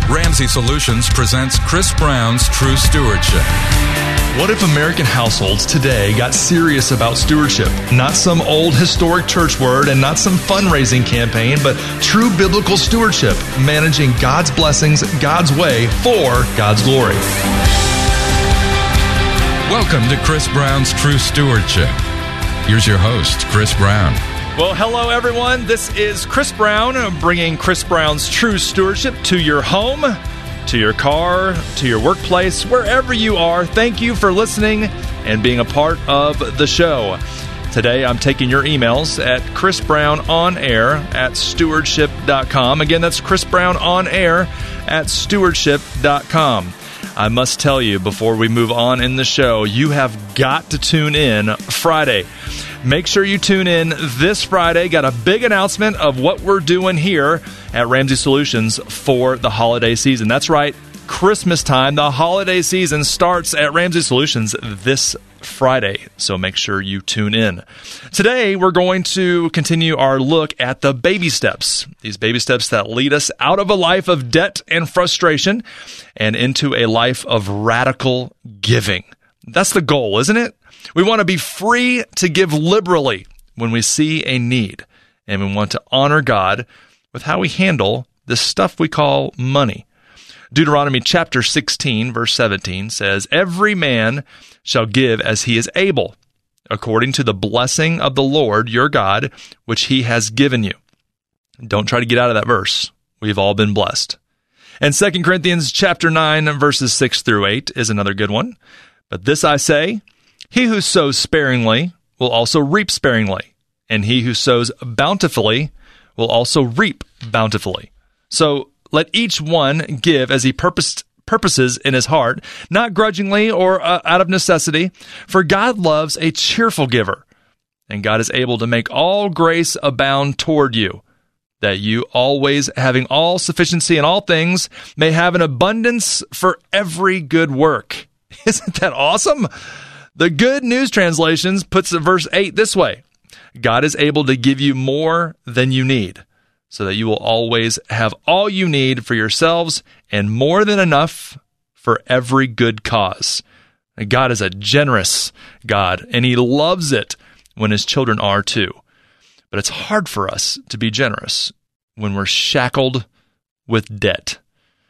Ramsey Solutions presents Chris Brown's True Stewardship. What if American households today got serious about stewardship? Not some old historic church word and not some fundraising campaign, but true biblical stewardship, managing God's blessings God's way for God's glory. Welcome to Chris Brown's True Stewardship. Here's your host, Chris Brown. Well, hello, everyone. This is Chris Brown, bringing Chris Brown's True Stewardship to your home, to your car, to your workplace, wherever you are. Thank you for listening and being a part of the show. Today, I'm taking your emails at chrisbrownonair@stewardship.com. Again, that's chrisbrownonair@stewardship.com. I must tell you, before we move on in the show, you have got to tune in Friday. Make sure you tune in this Friday. Got a big announcement of what we're doing here at Ramsey Solutions for the holiday season. That's right, Christmas time. The holiday season starts at Ramsey Solutions this Friday, so make sure you tune in. Today, we're going to continue our look at the baby steps. These baby steps that lead us out of a life of debt and frustration and into a life of radical giving. That's the goal, isn't it? We want to be free to give liberally when we see a need, and we want to honor God with how we handle this stuff we call money. Deuteronomy chapter 16, verse 17 says, "Every man shall give as he is able, according to the blessing of the Lord your God, which he has given you." Don't try to get out of that verse. We've all been blessed. And 2 Corinthians chapter 9, verses 6 through 8 is another good one. "But this I say, he who sows sparingly will also reap sparingly, and he who sows bountifully will also reap bountifully. So let each one give as he purposes in his heart, not grudgingly or out of necessity, for God loves a cheerful giver. And God is able to make all grace abound toward you, that you always, having all sufficiency in all things, may have an abundance for every good work." Isn't that awesome? The Good News Translations puts verse 8 this way: "God is able to give you more than you need, so that you will always have all you need for yourselves and more than enough for every good cause." And God is a generous God, and he loves it when his children are too. But it's hard for us to be generous when we're shackled with debt.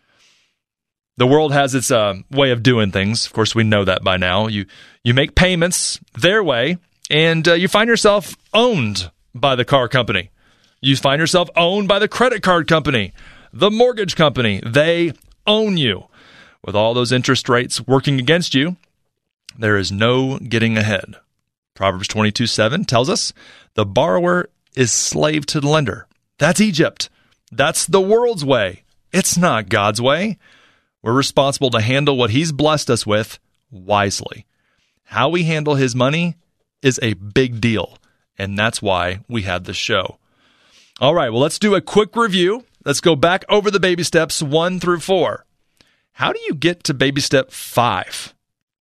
The world has its way of doing things. Of course, we know that by now. You make payments their way, and you find yourself owned by the car company. You find yourself owned by the credit card company, the mortgage company. They own you. With all those interest rates working against you, there is no getting ahead. Proverbs 22:7 tells us, "The borrower is slave to the lender." That's Egypt. That's the world's way. It's not God's way. We're responsible to handle what he's blessed us with wisely. How we handle his money is a big deal, and that's why we have this show. All right, well, let's do a quick review. Let's go back over the baby steps 1 through 4. How do you get to baby step 5?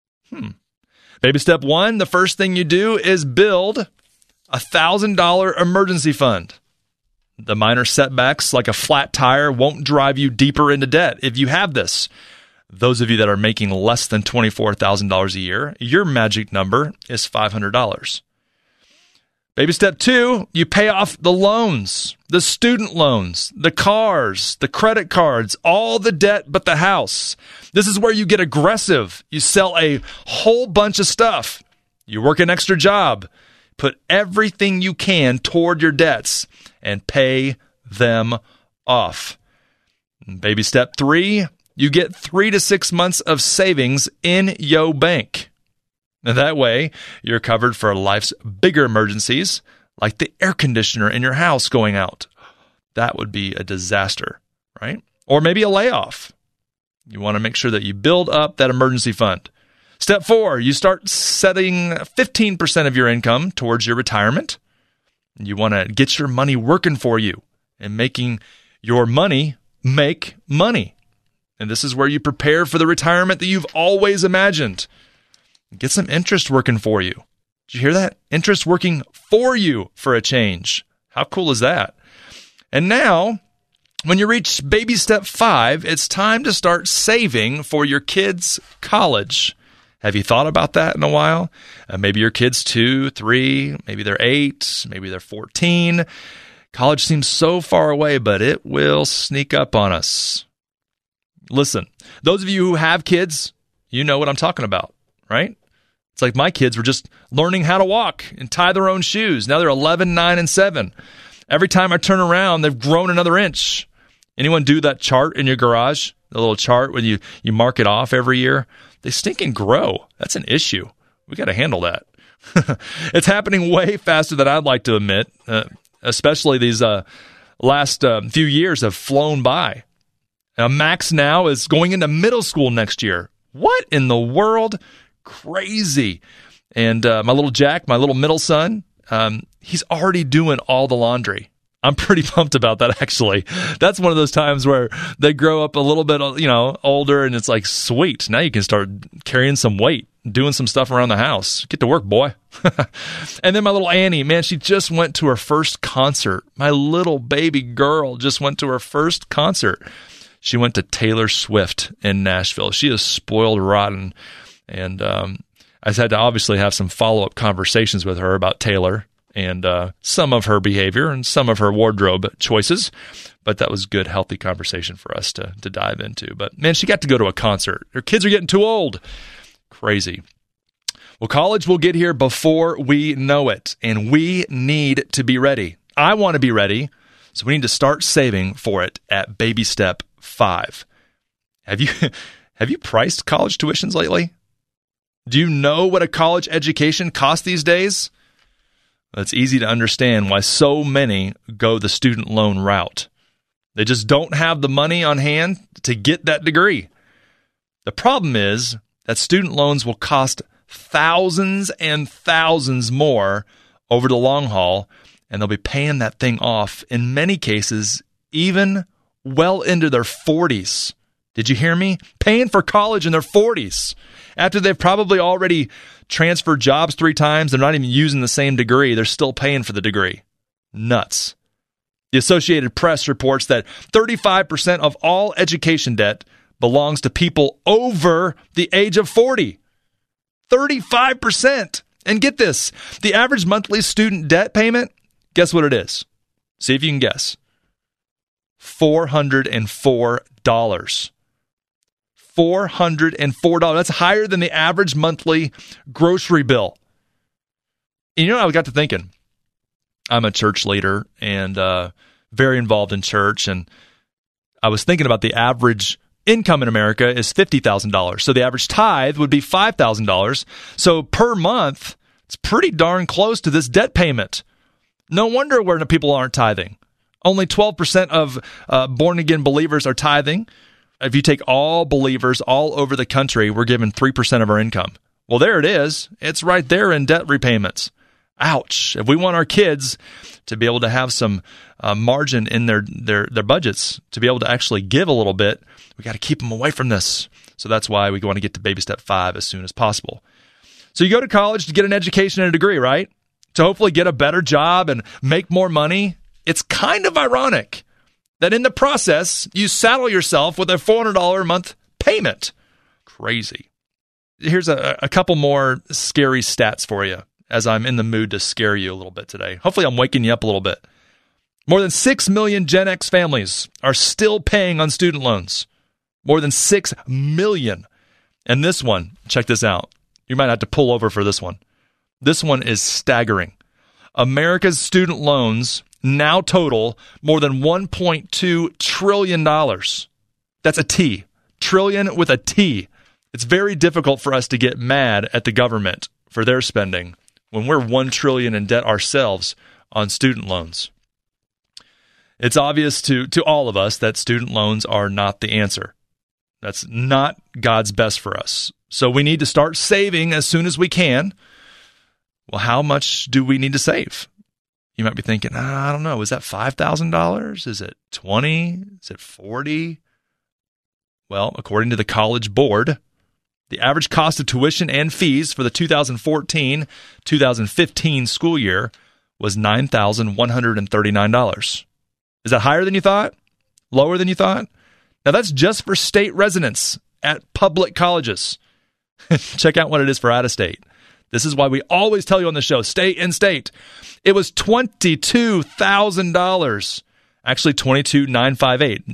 Baby step 1, the first thing you do is build a $1,000 emergency fund. The minor setbacks, like a flat tire, won't drive you deeper into debt if you have this. Those of you that are making less than $24,000 a year, your magic number is $500. Baby step 2, you pay off the loans, the student loans, the cars, the credit cards, all the debt but the house. This is where you get aggressive. You sell a whole bunch of stuff. You work an extra job. Put everything you can toward your debts and pay them off. Baby step 3, you get 3 to 6 months of savings in your bank. And that way, you're covered for life's bigger emergencies, like the air conditioner in your house going out. That would be a disaster, right? Or maybe a layoff. You want to make sure that you build up that emergency fund. Step 4, you start setting 15% of your income towards your retirement. You want to get your money working for you and making your money make money. And this is where you prepare for the retirement that you've always imagined. Get some interest working for you. Did you hear that? Interest working for you for a change. How cool is that? And now, When you reach baby step 5, it's time to start saving for your kids' college. Have you thought about that in a while? Maybe your kid's 2, 3, maybe they're 8, maybe they're 14. College seems so far away, but it will sneak up on us. Listen, those of you who have kids, you know what I'm talking about, right? It's like my kids were just learning how to walk and tie their own shoes. Now they're 11, 9, and 7. Every time I turn around, they've grown another inch. Anyone do that chart in your garage? The little chart when you mark it off every year? They stinking grow. That's an issue. We got to handle that. It's happening way faster than I'd like to admit, especially these last few years have flown by. Max now is going into middle school next year. What in the world? Crazy. And my little Jack, my little middle son, he's already doing all the laundry. I'm pretty pumped about that, actually. That's one of those times where they grow up a little bit, older, and it's like, sweet. Now you can start carrying some weight, doing some stuff around the house. Get to work, boy. And then my little Annie, man, she just went to her first concert. My little baby girl just went to her first concert. She went to Taylor Swift in Nashville. She is spoiled rotten. And I had to obviously have some follow-up conversations with her about Taylor and some of her behavior and some of her wardrobe choices. But that was good, healthy conversation for us to dive into. But, man, she got to go to a concert. Her kids are getting too old. Crazy. Well, college will get here before we know it, and we need to be ready. I want to be ready, so we need to start saving for it at baby step 5. Have you priced college tuitions lately? Do you know what a college education costs these days? It's easy to understand why so many go the student loan route. They just don't have the money on hand to get that degree. The problem is that student loans will cost thousands and thousands more over the long haul, and they'll be paying that thing off, in many cases, even well into their 40s. Did you hear me? Paying for college in their 40s. After they've probably already transferred jobs 3 times, they're not even using the same degree. They're still paying for the degree. Nuts. The Associated Press reports that 35% of all education debt belongs to people over the age of 40. 35%. And get this, the average monthly student debt payment, guess what it is? See if you can guess. $404. $404. That's higher than the average monthly grocery bill. And I got to thinking, I'm a church leader and very involved in church, and I was thinking about the average income in America is $50,000. So the average tithe would be $5,000. So per month, it's pretty darn close to this debt payment. No wonder where people aren't tithing. Only 12% of born-again believers are tithing. If you take all believers all over the country, we're given 3% of our income. Well, there it is. It's right there in debt repayments. Ouch. If we want our kids to be able to have some margin in their budgets, to be able to actually give a little bit, we got to keep them away from this. So that's why we want to get to baby step 5 as soon as possible. So you go to college to get an education and a degree, right? To hopefully get a better job and make more money. It's kind of ironic that in the process, you saddle yourself with a $400 a month payment. Crazy. Here's a couple more scary stats for you, as I'm in the mood to scare you a little bit today. Hopefully I'm waking you up a little bit. More than 6 million Gen X families are still paying on student loans. More than 6 million. And this one, check this out. You might have to pull over for this one. This one is staggering. America's student loans now total more than $1.2 trillion. That's a T. Trillion with a T. It's very difficult for us to get mad at the government for their spending when we're $1 trillion in debt ourselves on student loans. It's obvious to all of us that student loans are not the answer. That's not God's best for us. So we need to start saving as soon as we can. Well, how much do we need to save? You might be thinking, I don't know, is that $5,000? Is it $20,000? Is it $40,000? Well, according to the College Board, the average cost of tuition and fees for the 2014-2015 school year was $9,139. Is that higher than you thought? Lower than you thought? Now, that's just for state residents at public colleges. Check out what it is for out-of-state. This is why we always tell you on the show, stay in state. It was $22,000. Actually, $22,958.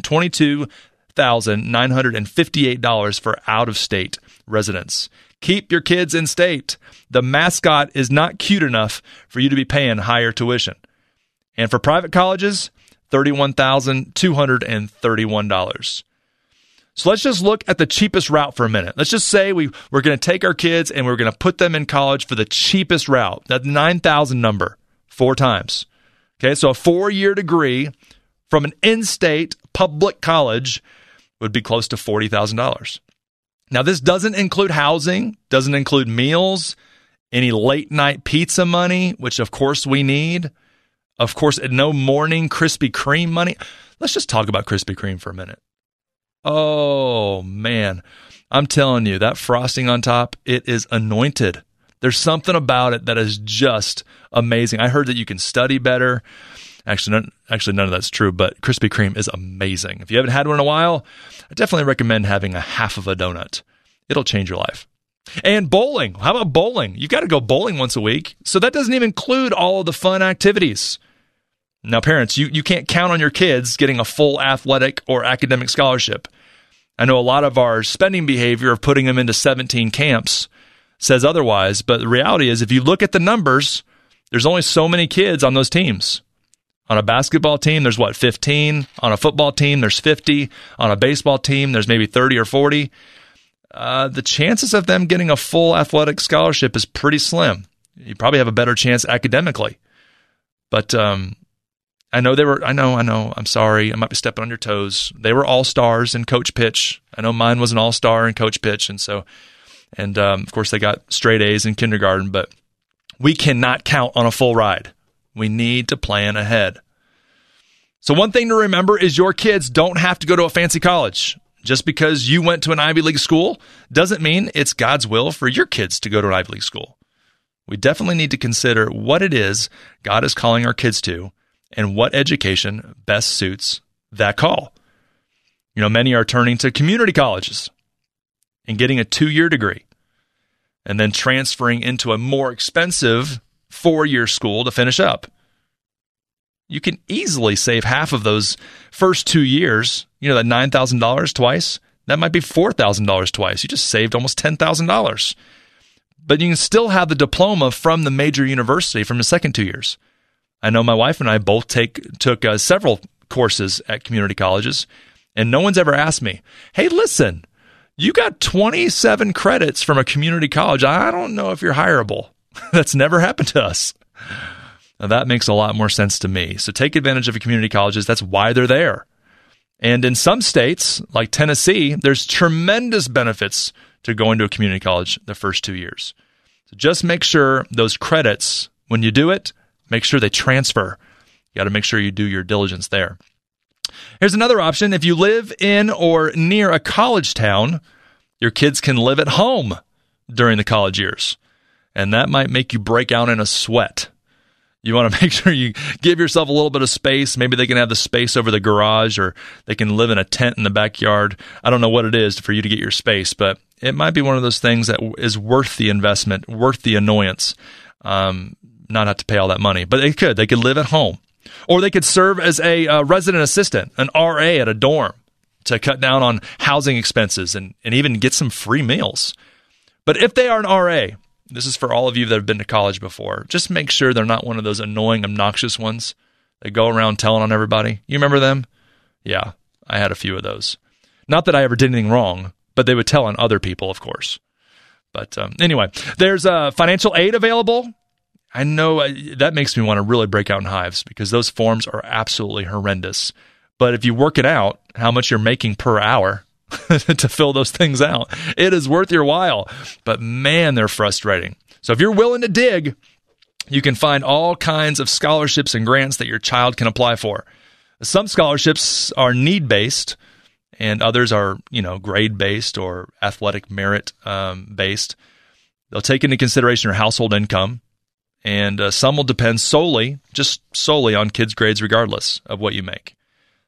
$22,958 for out-of-state residents. Keep your kids in state. The mascot is not cute enough for you to be paying higher tuition. And for private colleges, $31,231. So let's just look at the cheapest route for a minute. Let's just say we're going to take our kids and we're going to put them in college for the cheapest route. That 9,000 number, 4 times. Okay, so a 4-year degree from an in-state public college would be close to $40,000. Now, this doesn't include housing, doesn't include meals, any late-night pizza money, which, of course, we need. Of course, no morning Krispy Kreme money. Let's just talk about Krispy Kreme for a minute. Oh, man. I'm telling you, that frosting on top, it is anointed. There's something about it that is just amazing. I heard that you can study better. Actually, none of that's true, but Krispy Kreme is amazing. If you haven't had one in a while, I definitely recommend having a half of a donut. It'll change your life. And bowling. How about bowling? You've got to go bowling once a week. So that doesn't even include all of the fun activities. Now, parents, you can't count on your kids getting a full athletic or academic scholarship. I know a lot of our spending behavior of putting them into 17 camps says otherwise, but the reality is if you look at the numbers, there's only so many kids on those teams. On a basketball team, there's 15. On a football team, there's 50. On a baseball team, there's maybe 30 or 40. The chances of them getting a full athletic scholarship is pretty slim. You probably have a better chance academically. But I know. I'm sorry. I might be stepping on your toes. They were all-stars in coach pitch. I know mine was an all-star in coach pitch. And of course, they got straight A's in kindergarten. But we cannot count on a full ride. We need to plan ahead. So one thing to remember is your kids don't have to go to a fancy college. Just because you went to an Ivy League school doesn't mean it's God's will for your kids to go to an Ivy League school. We definitely need to consider what it is God is calling our kids to and what education best suits that call. You know, many are turning to community colleges and getting a 2-year degree and then transferring into a more expensive 4-year school to finish up. You can easily save half of those first 2 years. You know, that $9,000 twice, that might be $4,000 twice. You just saved almost $10,000. But you can still have the diploma from the major university from the second 2 years. I know my wife and I both took several courses at community colleges, and no one's ever asked me, hey, listen, you got 27 credits from a community college. I don't know if you're hireable. That's never happened to us. Now, that makes a lot more sense to me. So take advantage of community colleges. That's why they're there. And in some states, like Tennessee, there's tremendous benefits to going to a community college the first 2 years. So just make sure those credits, when you do it, make sure they transfer. You got to make sure you do your diligence there. Here's another option. If you live in or near a college town, your kids can live at home during the college years. And that might make you break out in a sweat. You want to make sure you give yourself a little bit of space. Maybe they can have the space over the garage, or they can live in a tent in the backyard. I don't know what it is for you to get your space, but it might be one of those things that is worth the investment, worth the annoyance, not have to pay all that money. But they could live at home. Or they could serve as a resident assistant, an RA at a dorm, to cut down on housing expenses and even get some free meals. But if they are an RA, this is for all of you that have been to college before, just make sure they're not one of those annoying, obnoxious ones that go around telling on everybody. You remember them? Yeah, I had a few of those. Not that I ever did anything wrong, but they would tell on other people, of course. But anyway, there's financial aid available. I know that makes me want to really break out in hives because those forms are absolutely horrendous. But if you work it out, how much you're making per hour to fill those things out, it is worth your while. But man, they're frustrating. So if you're willing to dig, you can find all kinds of scholarships and grants that your child can apply for. Some scholarships are need-based, and others are, grade-based or athletic merit based. They'll take into consideration your household income. And some will depend solely on kids' grades regardless of what you make.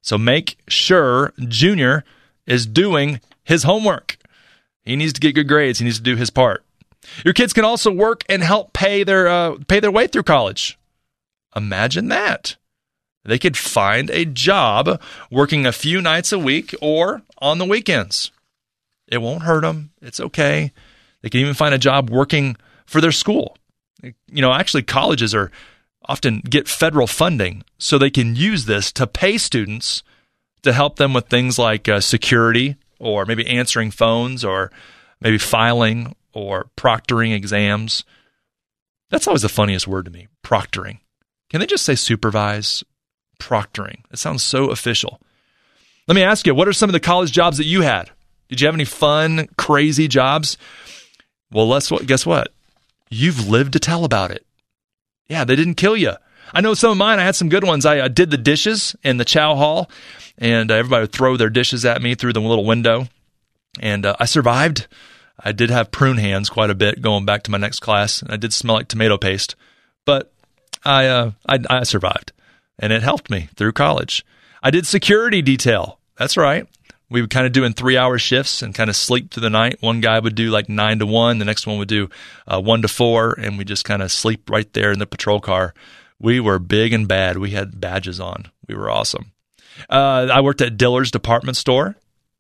So make sure Junior is doing his homework. He needs to get good grades. He needs to do his part. Your kids can also work and help pay their way through college. Imagine that. They could find a job working a few nights a week or on the weekends. It won't hurt them. It's okay. They can even find a job working for their school. Actually, colleges often get federal funding, so they can use this to pay students to help them with things like security, or maybe answering phones, or maybe filing or proctoring exams. That's always the funniest word to me, proctoring. Can they just say supervise? Proctoring. It sounds so official. Let me ask you, what are some of the college jobs that you had? Did you have any fun, crazy jobs? Well, guess what? You've lived to tell about it. Yeah, they didn't kill you. I know some of mine, I had some good ones. I did the dishes in the chow hall, and everybody would throw their dishes at me through the little window, and I survived. I did have prune hands quite a bit going back to my next class, and I did smell like tomato paste, but I survived. And it helped me through college. I did security detail. That's right. We would kind of do in 3-hour shifts and kind of sleep through the night. One guy would do like 9 to 1. The next one would do 1 to 4. And we just kind of sleep right there in the patrol car. We were big and bad. We had badges on. We were awesome. I worked at Dillard's department store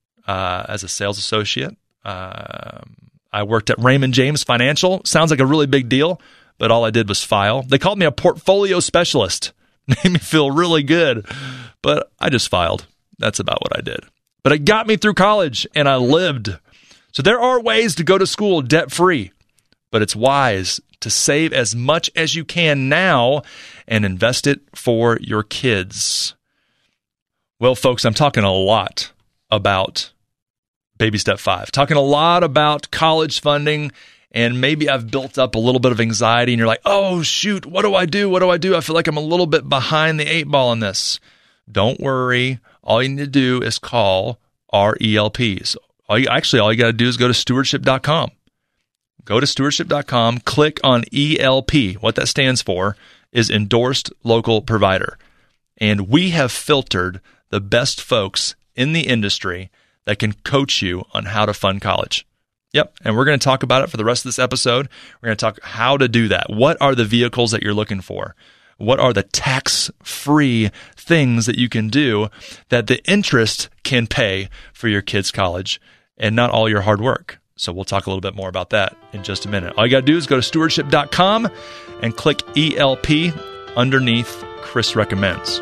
as a sales associate. I worked at Raymond James Financial. Sounds like a really big deal, but all I did was file. They called me a portfolio specialist. Made me feel really good, but I just filed. That's about what I did. But it got me through college, and I lived. So there are ways to go to school debt-free, but it's wise to save as much as you can now and invest it for your kids. Well, folks, I'm talking a lot about Baby Step 5, talking a lot about college funding. And maybe I've built up a little bit of anxiety, and you're like, oh, shoot, what do I do? What do I do? I feel like I'm a little bit behind the 8 ball on this. Don't worry. All you need to do is call our ELPs. All you got to do is go to stewardship.com. Go to stewardship.com, click on ELP. What that stands for is Endorsed Local Provider. And we have filtered the best folks in the industry that can coach you on how to fund college. Yep, and we're going to talk about it for the rest of this episode. We're going to talk how to do that. What are the vehicles that you're looking for? What are the tax-free things that you can do that the interest can pay for your kids' college and not all your hard work? So we'll talk a little bit more about that in just a minute. All you got to do is go to stewardship.com and click ELP underneath Chris Recommends.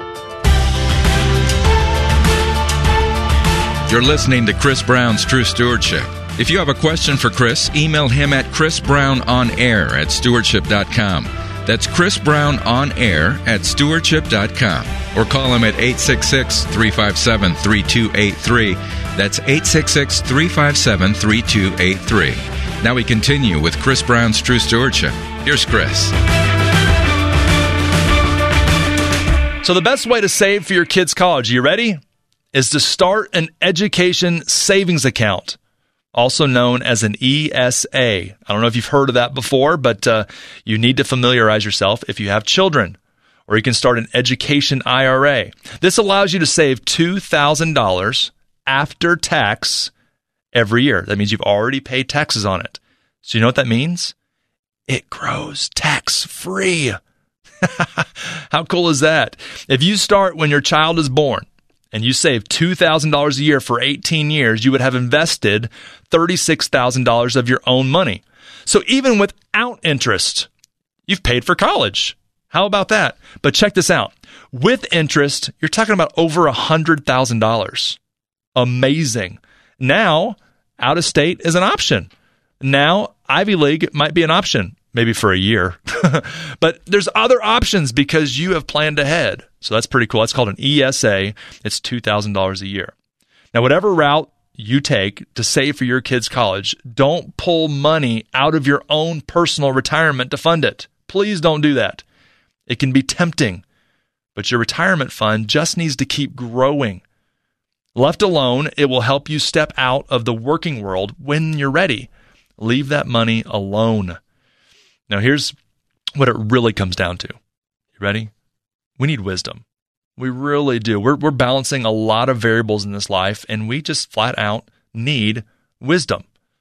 You're listening to Chris Brown's True Stewardship. If you have a question for Chris, email him at chrisbrownonair@stewardship.com. That's chrisbrownonair@stewardship.com. Or call him at 866-357-3283. That's 866-357-3283. Now we continue with Chris Brown's True Stewardship. Here's Chris. So the best way to save for your kids' college, you ready? Is to start an education savings account, also known as an ESA. I don't know if you've heard of that before, but you need to familiarize yourself if you have children. Or you can start an education IRA. This allows you to save $2,000 after tax every year. That means you've already paid taxes on it. So you know what that means? It grows tax-free. How cool is that? If you start when your child is born, and you save $2,000 a year for 18 years, you would have invested $36,000 of your own money. So even without interest, you've paid for college. How about that? But check this out. With interest, you're talking about over $100,000. Amazing. Now, out of state is an option. Now, Ivy League might be an option, maybe for a year. But there's other options because you have planned ahead. So that's pretty cool. That's called an ESA. It's $2,000 a year. Now, whatever route you take to save for your kids' college, don't pull money out of your own personal retirement to fund it. Please don't do that. It can be tempting, but your retirement fund just needs to keep growing. Left alone, it will help you step out of the working world when you're ready. Leave that money alone. Now, here's what it really comes down to. You ready? We need wisdom. We really do. We're balancing a lot of variables in this life, and we just flat out need wisdom.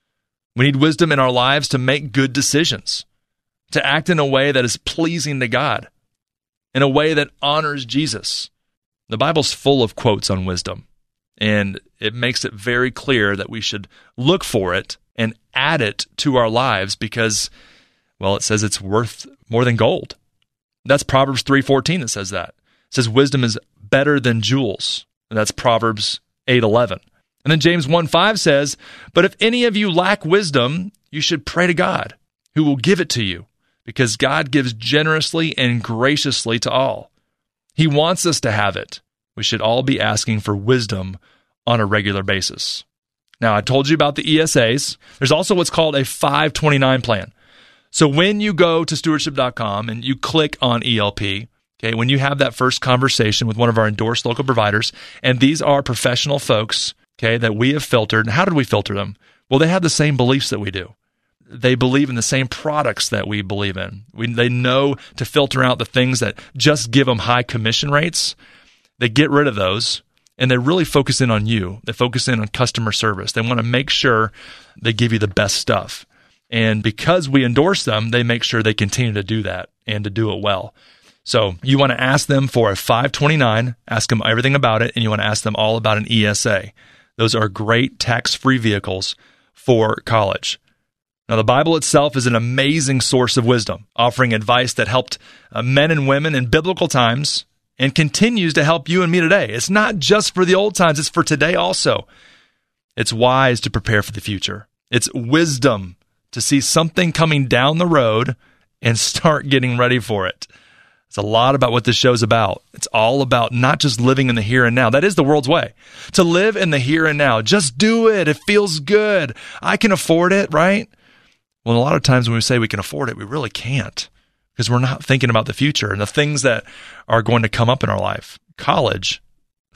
We need wisdom in our lives to make good decisions, to act in a way that is pleasing to God, in a way that honors Jesus. The Bible's full of quotes on wisdom, and it makes it very clear that we should look for it and add it to our lives because, well, it says it's worth more than gold. That's Proverbs 3:14 that says that. It says wisdom is better than jewels. And that's Proverbs 8:11. And then James 1:5 says, but if any of you lack wisdom, you should pray to God, who will give it to you, because God gives generously and graciously to all. He wants us to have it. We should all be asking for wisdom on a regular basis. Now, I told you about the ESAs. There's also what's called a 529 plan. So when you go to stewardship.com and you click on ELP, okay, when you have that first conversation with one of our endorsed local providers, and these are professional folks, okay, that we have filtered. And how did we filter them? Well, they have the same beliefs that we do. They believe in the same products that we believe in. They know to filter out the things that just give them high commission rates. They get rid of those, and they really focus in on you. They focus in on customer service. They want to make sure they give you the best stuff. And because we endorse them, they make sure they continue to do that and to do it well. So you want to ask them for a 529, ask them everything about it, and you want to ask them all about an ESA. Those are great tax-free vehicles for college. Now, the Bible itself is an amazing source of wisdom, offering advice that helped men and women in biblical times and continues to help you and me today. It's not just for the old times, it's for today also. It's wise to prepare for the future. It's wisdom to see something coming down the road and start getting ready for it. It's a lot about what this show's about. It's all about not just living in the here and now. That is the world's way. To live in the here and now. Just do it. It feels good. I can afford it, right? Well, a lot of times when we say we can afford it, we really can't because we're not thinking about the future and the things that are going to come up in our life. College,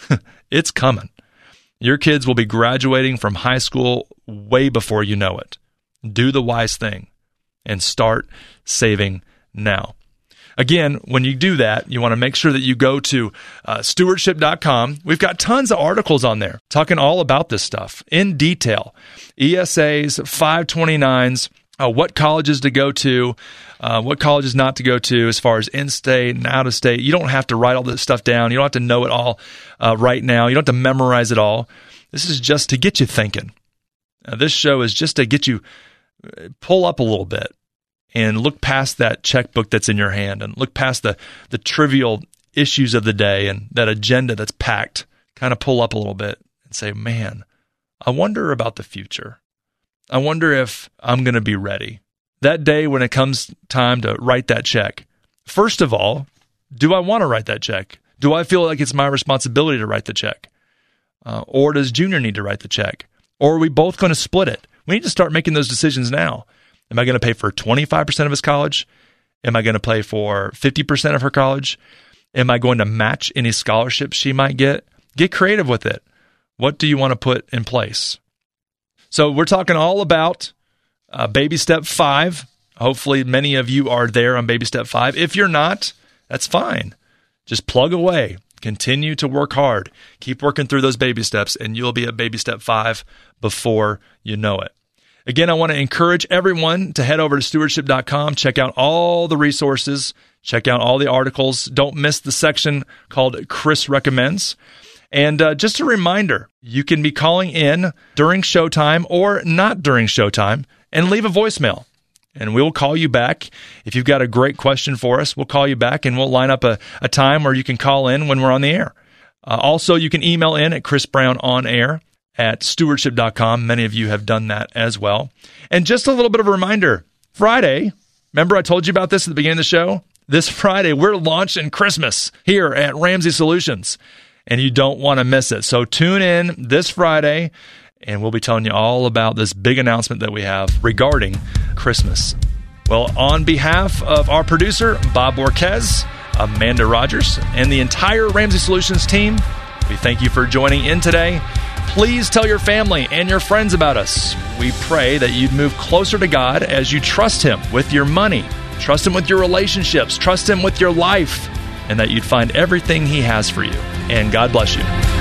it's coming. Your kids will be graduating from high school way before you know it. Do the wise thing and start saving now. Again, when you do that, you want to make sure that you go to stewardship.com. We've got tons of articles on there talking all about this stuff in detail. ESAs, 529s, what colleges to go to, what colleges not to go to as far as in-state and out-of-state. You don't have to write all this stuff down. You don't have to know it all right now. You don't have to memorize it all. This is just to get you thinking. This show is just to get you pull up a little bit and look past that checkbook that's in your hand and look past the trivial issues of the day and that agenda that's packed. Kind of pull up a little bit and say, man, I wonder about the future. I wonder if I'm going to be ready. That day when it comes time to write that check, first of all, do I want to write that check? Do I feel like it's my responsibility to write the check? Or does Junior need to write the check? Or are we both going to split it? We need to start making those decisions now. Am I going to pay for 25% of his college? Am I going to pay for 50% of her college? Am I going to match any scholarships she might get? Get creative with it. What do you want to put in place? So we're talking all about baby step 5. Hopefully many of you are there on baby step 5. If you're not, that's fine. Just plug away. Continue to work hard. Keep working through those baby steps, and you'll be at baby step 5 before you know it. Again, I want to encourage everyone to head over to stewardship.com, check out all the resources, check out all the articles. Don't miss the section called Chris Recommends. And just a reminder, you can be calling in during showtime or not during showtime and leave a voicemail. And we'll call you back. If you've got a great question for us, we'll call you back and we'll line up a time where you can call in when we're on the air. Also, you can email in at chrisbrownonair@stewardship.com. Many of you have done that as well. And just a little bit of a reminder, Friday, remember I told you about this at the beginning of the show? This Friday, we're launching Christmas here at Ramsey Solutions, and you don't want to miss it. So tune in this Friday, and we'll be telling you all about this big announcement that we have regarding Christmas. Well, on behalf of our producer, Bob Borquez, Amanda Rogers, and the entire Ramsey Solutions team, we thank you for joining in today. Please tell your family and your friends about us. We pray that you'd move closer to God as you trust Him with your money, trust Him with your relationships, trust Him with your life, and that you'd find everything He has for you. And God bless you.